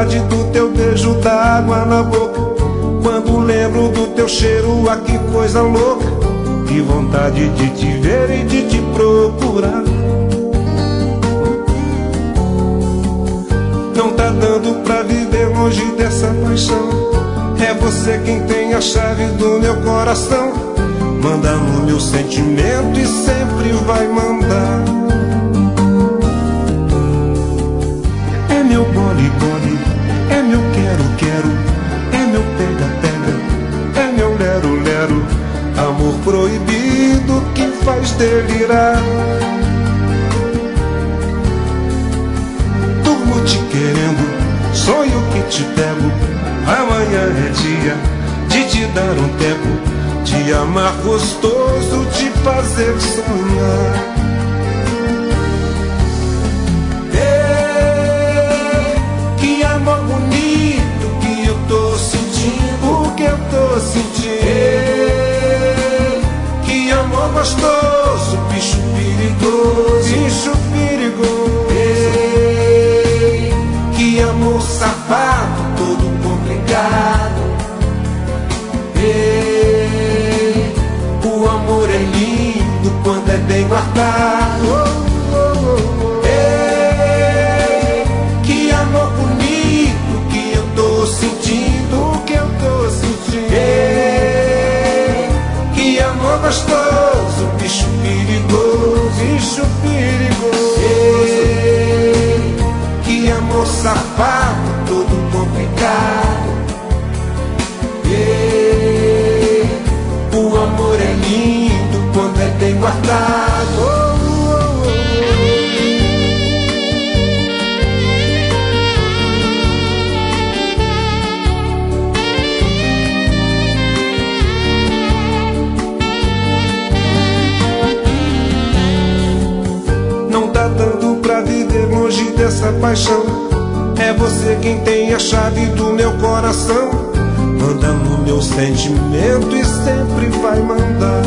saudade do teu beijo, da água na boca. Quando lembro do teu cheiro, ah, que coisa louca. Que vontade de te ver e de te procurar. Não tá dando pra viver longe dessa paixão. É você quem tem a chave do meu coração. Manda no meu sentimento e sempre vai mandar. É meu gole-gole, é meu quero-quero, é meu pega-pega, é meu lero-lero. Amor proibido que faz delirar. Durmo te querendo, sonho que te pego. Amanhã é dia de te dar um tempo, de amar gostoso, te fazer sonhar. Que amor bonito que eu tô sentindo, o que eu tô sentindo. Que amor gostoso, bicho perigoso, bicho perigoso. Que amor safado, todo complicado. O amor é lindo quando é bem guardado. Que amor bonito que eu tô sentindo, o que eu tô sentindo. Que amor gostoso, bicho perigoso, bicho perigoso. Que amor safado, todo complicado. O amor é lindo quando é bem guardado. Não tá dando pra viver longe dessa paixão. É você quem tem a chave do meu coração. Manda no meu sentimento e sempre vai mandar.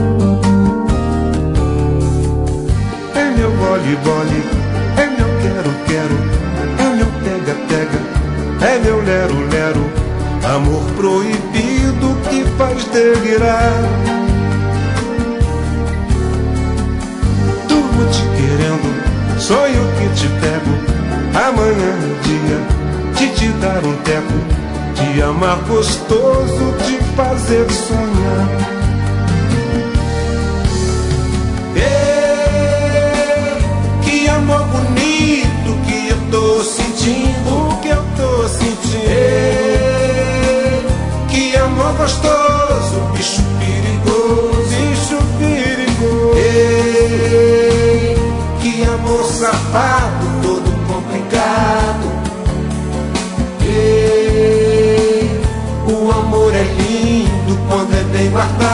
É meu gole-gole, é meu quero-quero, é meu pega-pega, é meu lero-lero. Amor proibido que faz delirar. Durmo te querendo, sonho que te pego. Amanhã é dia de te dar um teco, de amar gostoso, te fazer sonhar. Que amor bonito que eu tô sentindo, o que eu tô sentindo. Que amor gostoso, bicho perigoso, bicho perigoso. Que amor safado, todo complicado. O amor é lindo quando é bem guardado.